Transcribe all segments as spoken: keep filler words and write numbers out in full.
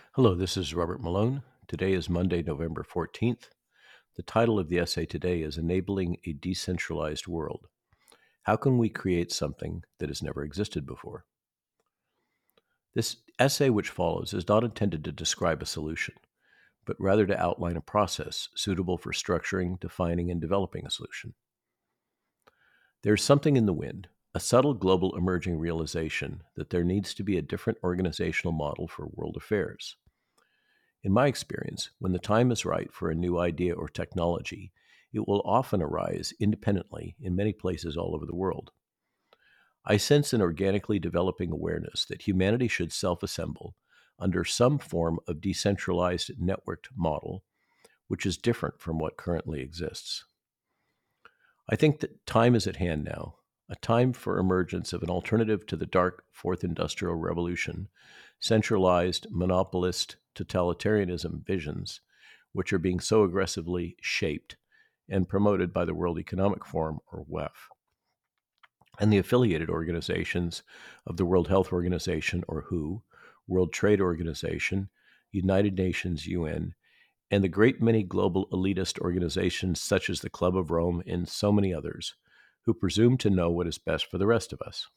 Hello, this is Robert Malone. Today is Monday, November fourteenth. The title of the essay today is Enabling a Decentralized World. How can we create something that has never existed before? This essay, which follows, is not intended to describe a solution, but rather to outline a process suitable for structuring, defining, and developing a solution. There's something in the wind, a subtle global emerging realization that there needs to be a different organizational model for world affairs. In my experience, when the time is right for a new idea or technology, it will often arise independently in many places all over the world. I sense an organically developing awareness that humanity should self assemble under some form of decentralized networked model, which is different from what currently exists. I think that time is at hand now, a time for emergence of an alternative to the dark Fourth Industrial Revolution, centralized, monopolist totalitarianism visions, which are being so aggressively shaped and promoted by the World Economic Forum, or W E F, and the affiliated organizations of the World Health Organization, or W H O, World Trade Organization, United Nations, U N, and the great many global elitist organizations such as the Club of Rome and so many others who presume to know what is best for the rest of us.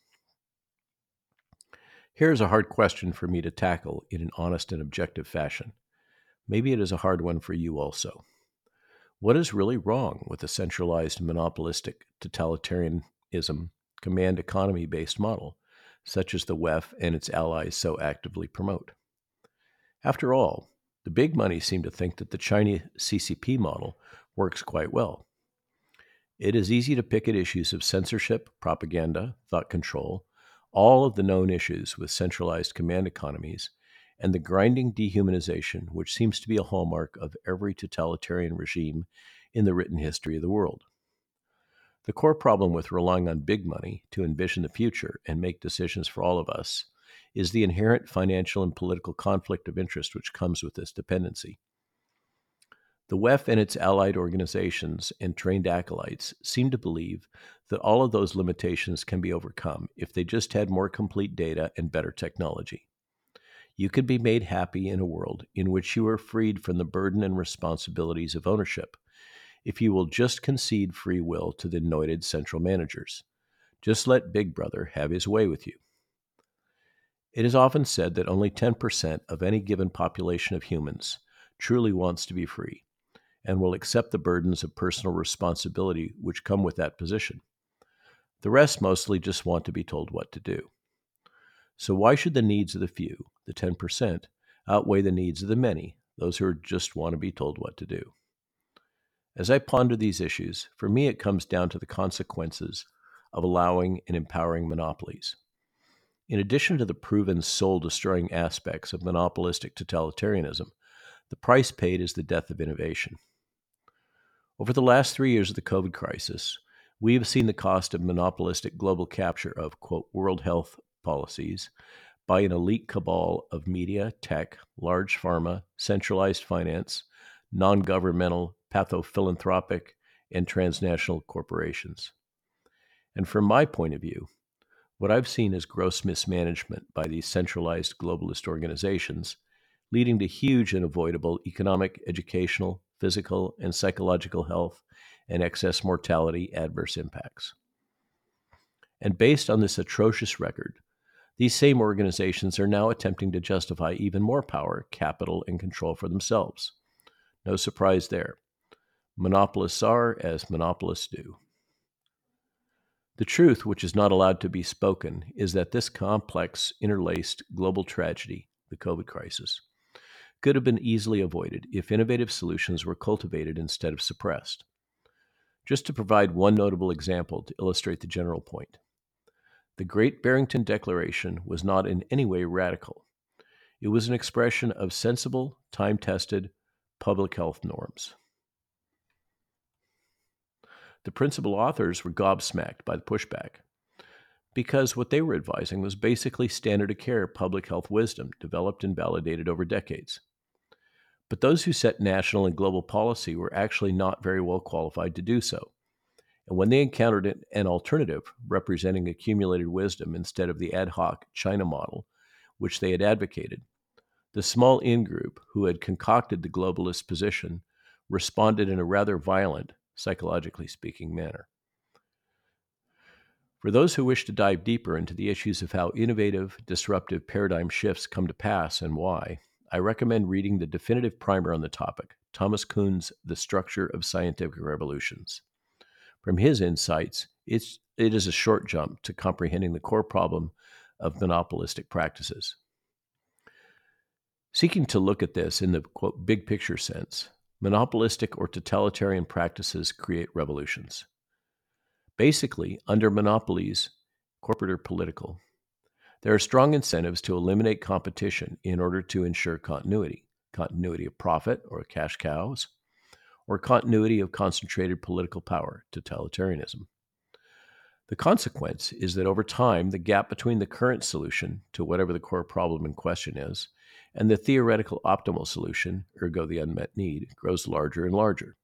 Here is a hard question for me to tackle in an honest and objective fashion. Maybe it is a hard one for you also. What is really wrong with a centralized, monopolistic, totalitarianism, command economy based model, such as the W E F and its allies so actively promote? After all, the big money seem to think that the Chinese C C P model works quite well. It is easy to pick at issues of censorship, propaganda, thought control, all of the known issues with centralized command economies, and the grinding dehumanization which seems to be a hallmark of every totalitarian regime in the written history of the world. The core problem with relying on big money to envision the future and make decisions for all of us is the inherent financial and political conflict of interest which comes with this dependency. The W E F and its allied organizations and trained acolytes seem to believe that all of those limitations can be overcome if they just had more complete data and better technology. You could be made happy in a world in which you are freed from the burden and responsibilities of ownership if you will just concede free will to the anointed central managers. Just let Big Brother have his way with you. It is often said that only ten percent of any given population of humans truly wants to be free and will accept the burdens of personal responsibility which come with that position. The rest mostly just want to be told what to do. So why should the needs of the few, the ten percent, outweigh the needs of the many, those who just want to be told what to do? As I ponder these issues, for me it comes down to the consequences of allowing and empowering monopolies. In addition to the proven soul-destroying aspects of monopolistic totalitarianism, the price paid is the death of innovation. Over the last three years of the COVID crisis, we have seen the cost of monopolistic global capture of, quote, world health policies by an elite cabal of media, tech, large pharma, centralized finance, non-governmental, pathophilanthropic, and transnational corporations. And from my point of view, what I've seen is gross mismanagement by these centralized globalist organizations, leading to huge and avoidable economic, educational, physical, and psychological health and excess mortality adverse impacts. And based on this atrocious record, these same organizations are now attempting to justify even more power, capital, and control for themselves. No surprise there. Monopolists are as monopolists do. The truth, which is not allowed to be spoken, is that this complex, interlaced global tragedy, the COVID crisis, could have been easily avoided if innovative solutions were cultivated instead of suppressed. Just to provide one notable example to illustrate the general point, the Great Barrington Declaration was not in any way radical. It was an expression of sensible, time-tested public health norms. The principal authors were gobsmacked by the pushback, because what they were advising was basically standard of care public health wisdom developed and validated over decades. But those who set national and global policy were actually not very well qualified to do so. And when they encountered an alternative representing accumulated wisdom instead of the ad hoc China model, which they had advocated, The small in group who had concocted the globalist position responded in a rather violent, psychologically speaking, manner. For those who wish to dive deeper into the issues of how innovative, disruptive paradigm shifts come to pass and why, I recommend reading the definitive primer on the topic, Thomas Kuhn's The Structure of Scientific Revolutions. From his insights, it's, it is a short jump to comprehending the core problem of monopolistic practices. Seeking to look at this in the, quote, big picture sense, monopolistic or totalitarian practices create revolutions. Basically, under monopolies, corporate or political, there are strong incentives to eliminate competition in order to ensure continuity, continuity of profit or cash cows, or continuity of concentrated political power, totalitarianism. The consequence is that over time, the gap between the current solution to whatever the core problem in question is and the theoretical optimal solution, ergo the unmet need, grows larger and larger.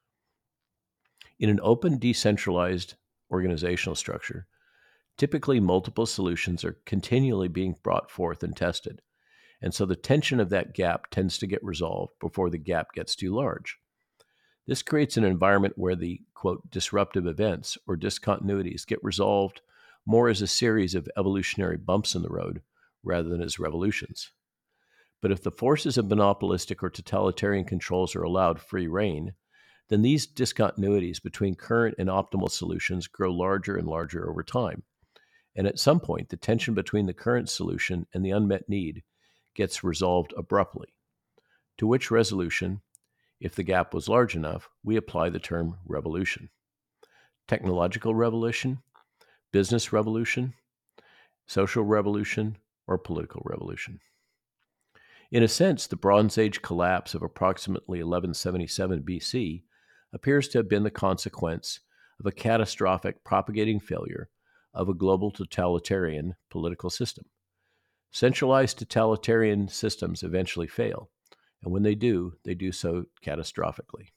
In an open, decentralized organizational structure, typically multiple solutions are continually being brought forth and tested, and so the tension of that gap tends to get resolved before the gap gets too large. This creates an environment where the, quote, disruptive events or discontinuities get resolved more as a series of evolutionary bumps in the road rather than as revolutions. But if the forces of monopolistic or totalitarian controls are allowed free rein, then these discontinuities between current and optimal solutions grow larger and larger over time. And at some point, the tension between the current solution and the unmet need gets resolved abruptly, to which resolution, if the gap was large enough, we apply the term revolution. Technological revolution, business revolution, social revolution, or political revolution. In a sense, the Bronze Age collapse of approximately eleven seventy-seven B C appears to have been the consequence of a catastrophic propagating failure of a global totalitarian political system. Centralized totalitarian systems eventually fail, and when they do, they do so catastrophically.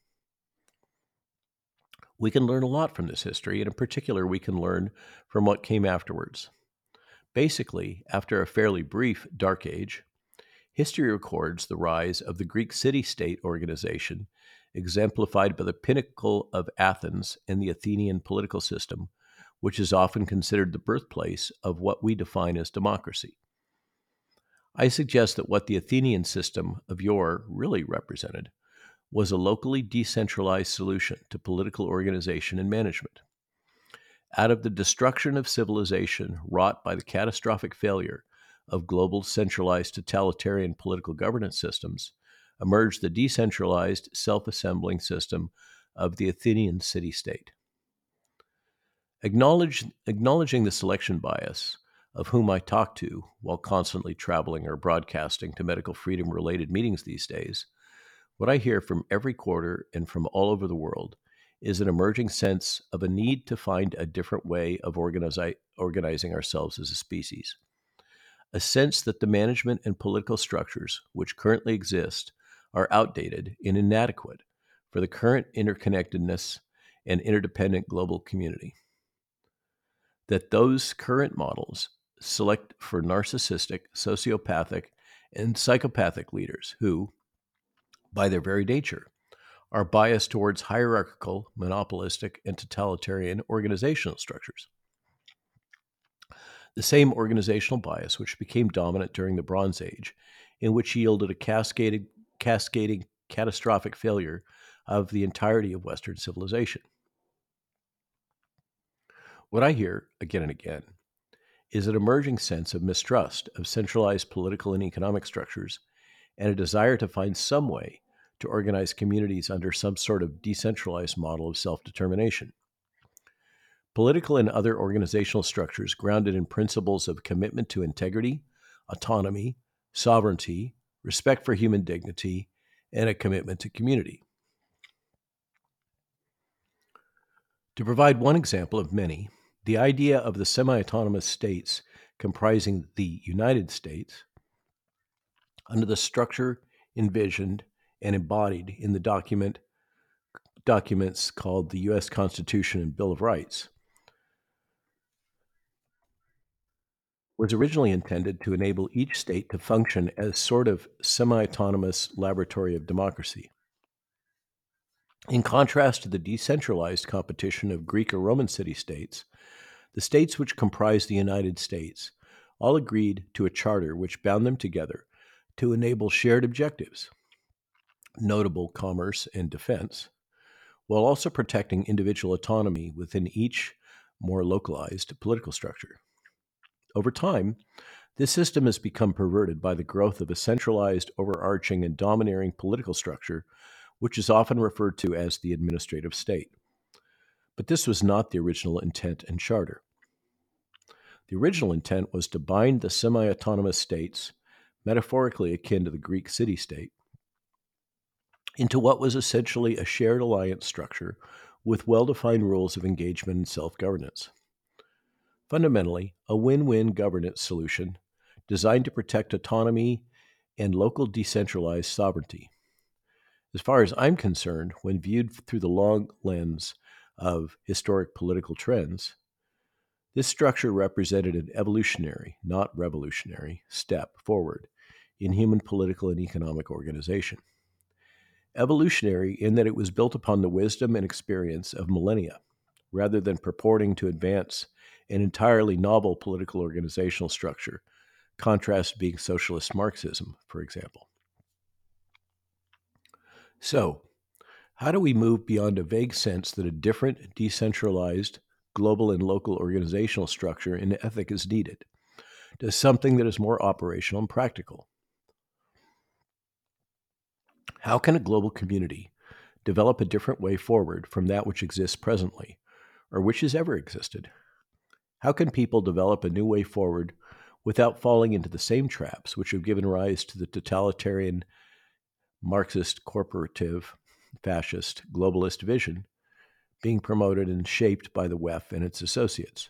We can learn a lot from this history, and in particular, we can learn from what came afterwards. Basically, after a fairly brief Dark Age, history records the rise of the Greek city-state organization, exemplified by the pinnacle of Athens and the Athenian political system, which is often considered the birthplace of what we define as democracy. I suggest that what the Athenian system of yore really represented was a locally decentralized solution to political organization and management. Out of the destruction of civilization wrought by the catastrophic failure of global centralized totalitarian political governance systems emerged the decentralized, self-assembling system of the Athenian city-state. Acknowledge, acknowledging the selection bias of whom I talk to while constantly traveling or broadcasting to medical freedom-related meetings these days, what I hear from every quarter and from all over the world is an emerging sense of a need to find a different way of organizi- organizing ourselves as a species. A sense that the management and political structures which currently exist are outdated and inadequate for the current interconnectedness and interdependent global community. That those current models select for narcissistic, sociopathic, and psychopathic leaders who, by their very nature, are biased towards hierarchical, monopolistic, and totalitarian organizational structures. The same organizational bias which became dominant during the Bronze Age, in which yielded a cascading, cascading catastrophic failure of the entirety of Western civilization. What I hear again and again is an emerging sense of mistrust of centralized political and economic structures and a desire to find some way to organize communities under some sort of decentralized model of self-determination. Political and other organizational structures grounded in principles of commitment to integrity, autonomy, sovereignty, respect for human dignity, and a commitment to community. To provide one example of many, the idea of the semi-autonomous states comprising the United States, under the structure envisioned and embodied in the document documents called the U S Constitution and Bill of Rights, was originally intended to enable each state to function as sort of semi-autonomous laboratory of democracy. In contrast to the decentralized competition of Greek or Roman city-states, the states which comprised the United States all agreed to a charter which bound them together to enable shared objectives, notable commerce and defense, while also protecting individual autonomy within each more localized political structure. Over time, this system has become perverted by the growth of a centralized, overarching, and domineering political structure, which is often referred to as the administrative state. But this was not the original intent and charter. The original intent was to bind the semi autonomous states, metaphorically akin to the Greek city state, into what was essentially a shared alliance structure with well defined rules of engagement and self governance. Fundamentally, a win win governance solution designed to protect autonomy and local decentralized sovereignty. As far as I'm concerned, when viewed through the long lens of historic political trends, this structure represented an evolutionary, not revolutionary, step forward in human political and economic organization. Evolutionary in that it was built upon the wisdom and experience of millennia, rather than purporting to advance an entirely novel political organizational structure, contrast being socialist Marxism, for example. So, how do we move beyond a vague sense that a different, decentralized, global and local organizational structure and ethic is needed to something that is more operational and practical? How can a global community develop a different way forward from that which exists presently, or which has ever existed? How can people develop a new way forward without falling into the same traps which have given rise to the totalitarian, Marxist, corporative, fascist, globalist vision being promoted and shaped by the W E F and its associates?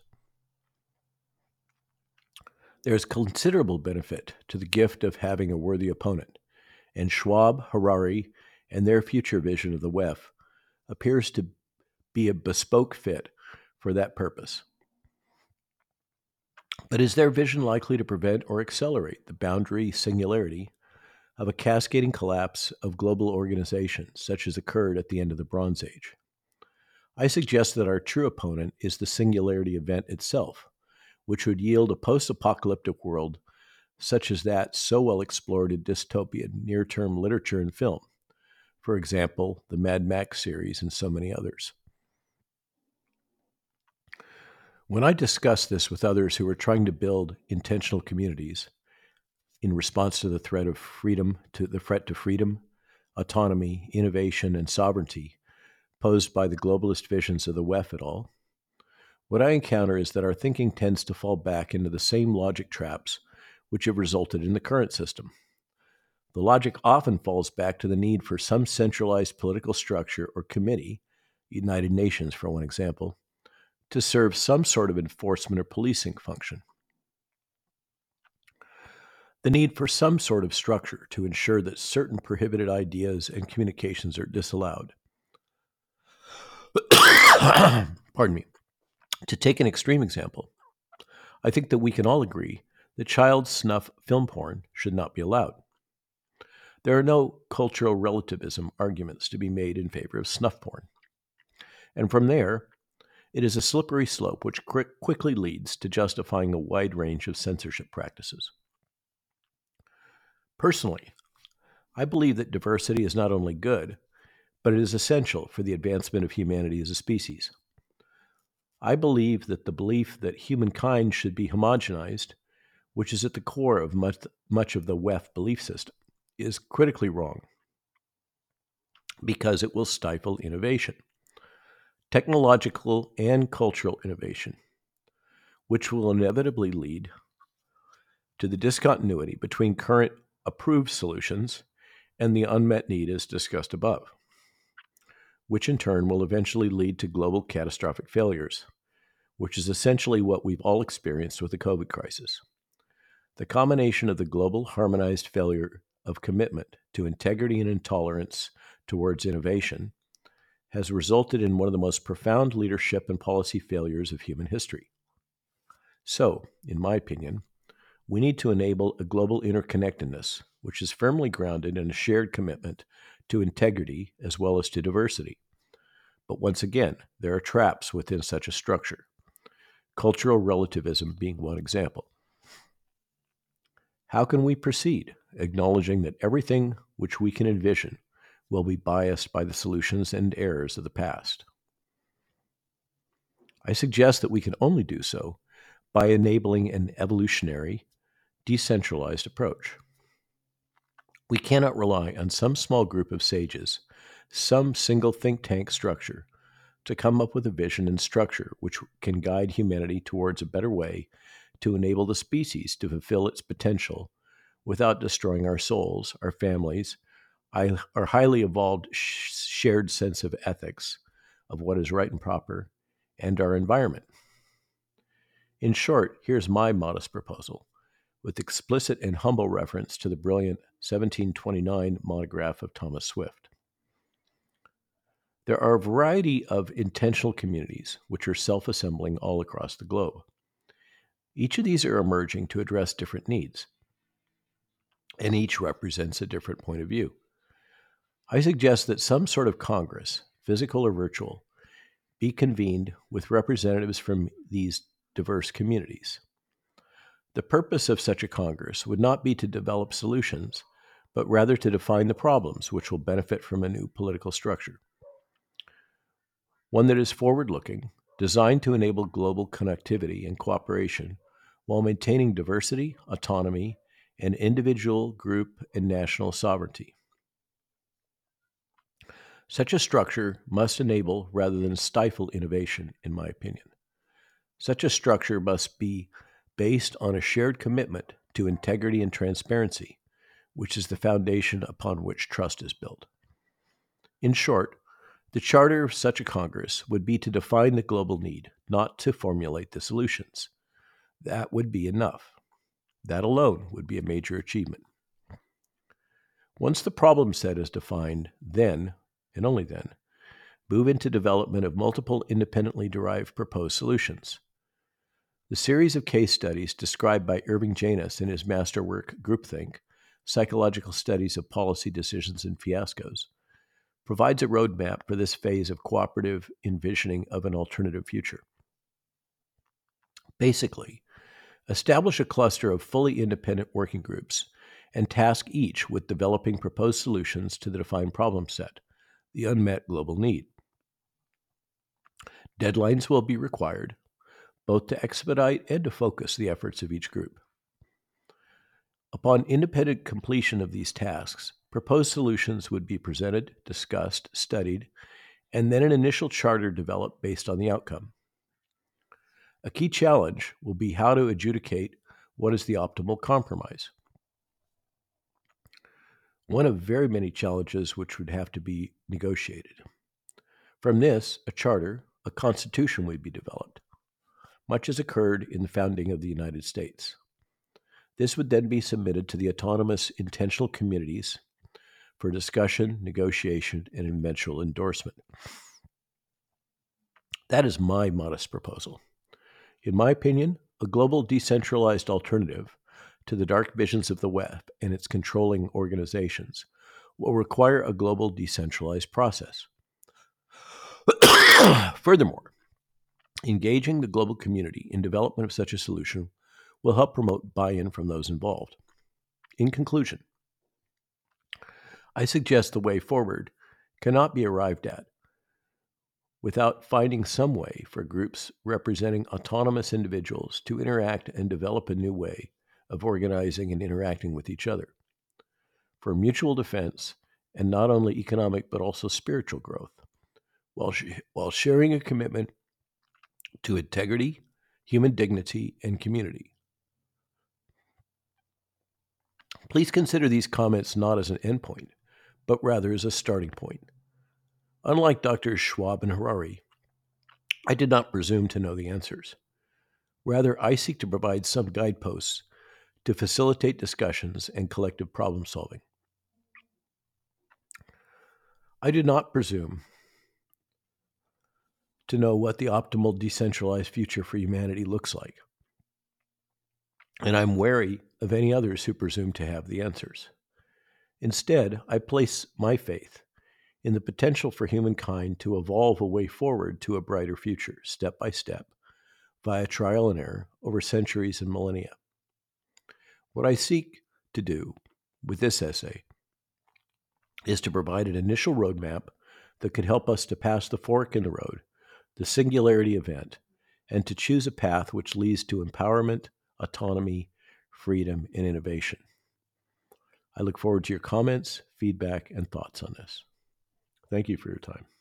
There is considerable benefit to the gift of having a worthy opponent, and Schwab, Harari, and their future vision of the W E F appears to be a bespoke fit for that purpose. But is their vision likely to prevent or accelerate the boundary singularity of a cascading collapse of global organizations, such as occurred at the end of the Bronze Age? I suggest that our true opponent is the singularity event itself, which would yield a post-apocalyptic world such as that so well explored in dystopian near-term literature and film, for example, the Mad Max series and so many others. When I discuss this with others who are trying to build intentional communities in response to the threat of freedom, to the threat to freedom, autonomy, innovation, and sovereignty posed by the globalist visions of the W E F et al., what I encounter is that our thinking tends to fall back into the same logic traps which have resulted in the current system. The logic often falls back to the need for some centralized political structure or committee, United Nations for one example, to serve some sort of enforcement or policing function. The need for some sort of structure to ensure that certain prohibited ideas and communications are disallowed. Pardon me. To take an extreme example, I think that we can all agree that child snuff film porn should not be allowed. There are no cultural relativism arguments to be made in favor of snuff porn. And from there, it is a slippery slope which quick, quickly leads to justifying a wide range of censorship practices. Personally, I believe that diversity is not only good, but it is essential for the advancement of humanity as a species. I believe that the belief that humankind should be homogenized, which is at the core of much, much of the W E F belief system, is critically wrong because it will stifle innovation, technological and cultural innovation, which will inevitably lead to the discontinuity between current approved solutions and the unmet need as discussed above, which in turn will eventually lead to global catastrophic failures, which is essentially what we've all experienced with the COVID crisis. The combination of the global harmonized failure of commitment to integrity and intolerance towards innovation has resulted in one of the most profound leadership and policy failures of human history. So, in my opinion, We need to enable a global interconnectedness, which is firmly grounded in a shared commitment to integrity as well as to diversity. But once again, there are traps within such a structure, cultural relativism being one example. How can we proceed, acknowledging that everything which we can envision will be biased by the solutions and errors of the past? I suggest that we can only do so by enabling an evolutionary, decentralized approach. We cannot rely on some small group of sages, some single think tank structure, to come up with a vision and structure which can guide humanity towards a better way to enable the species to fulfill its potential without destroying our souls, our families, our highly evolved shared sense of ethics, of what is right and proper, and our environment. In short, here's my modest proposal, with explicit and humble reference to the brilliant seventeen twenty-nine monograph of Thomas Swift. There are a variety of intentional communities which are self-assembling all across the globe. Each of these are emerging to address different needs, and each represents a different point of view. I suggest that some sort of Congress, physical or virtual, be convened with representatives from these diverse communities. The purpose of such a Congress would not be to develop solutions, but rather to define the problems which will benefit from a new political structure. One that is forward-looking, designed to enable global connectivity and cooperation while maintaining diversity, autonomy, and individual, group, and national sovereignty. Such a structure must enable rather than stifle innovation, in my opinion. Such a structure must be based on a shared commitment to integrity and transparency, which is the foundation upon which trust is built. In short, the charter of such a Congress would be to define the global need, not to formulate the solutions. That would be enough. That alone would be a major achievement. Once the problem set is defined, then, and only then, move into development of multiple independently derived proposed solutions. The series of case studies described by Irving Janis in his masterwork Groupthink, Psychological Studies of Policy Decisions and Fiascos, provides a roadmap for this phase of cooperative envisioning of an alternative future. Basically, establish a cluster of fully independent working groups and task each with developing proposed solutions to the defined problem set, the unmet global need. Deadlines will be required, both to expedite and to focus the efforts of each group. Upon independent completion of these tasks, proposed solutions would be presented, discussed, studied, and then an initial charter developed based on the outcome. A key challenge will be how to adjudicate what is the optimal compromise. One of very many challenges which would have to be negotiated. From this, a charter, a constitution would be developed, much as occurred in the founding of the United States. This would then be submitted to the autonomous intentional communities for discussion, negotiation, and eventual endorsement. That is my modest proposal. In my opinion, a global decentralized alternative to the dark visions of the web and its controlling organizations will require a global decentralized process. Furthermore, engaging the global community in development of such a solution will help promote buy-in from those involved. In conclusion, I suggest the way forward cannot be arrived at without finding some way for groups representing autonomous individuals to interact and develop a new way of organizing and interacting with each other for mutual defense and not only economic but also spiritual growth, while, sh- while sharing a commitment to integrity, human dignity, and community. Please consider these comments not as an endpoint, but rather as a starting point. Unlike Doctors Schwab and Harari, I did not presume to know the answers. Rather, I seek to provide some guideposts to facilitate discussions and collective problem solving. I do not presume to know what the optimal decentralized future for humanity looks like. and I'm wary of any others who presume to have the answers. Instead, I place my faith in the potential for humankind to evolve a way forward to a brighter future, step by step, via trial and error over centuries and millennia. What I seek to do with this essay is to provide an initial roadmap that could help us to pass the fork in the road, the singularity event, and to choose a path which leads to empowerment, autonomy, freedom, and innovation. I look forward to your comments, feedback, and thoughts on this. Thank you for your time.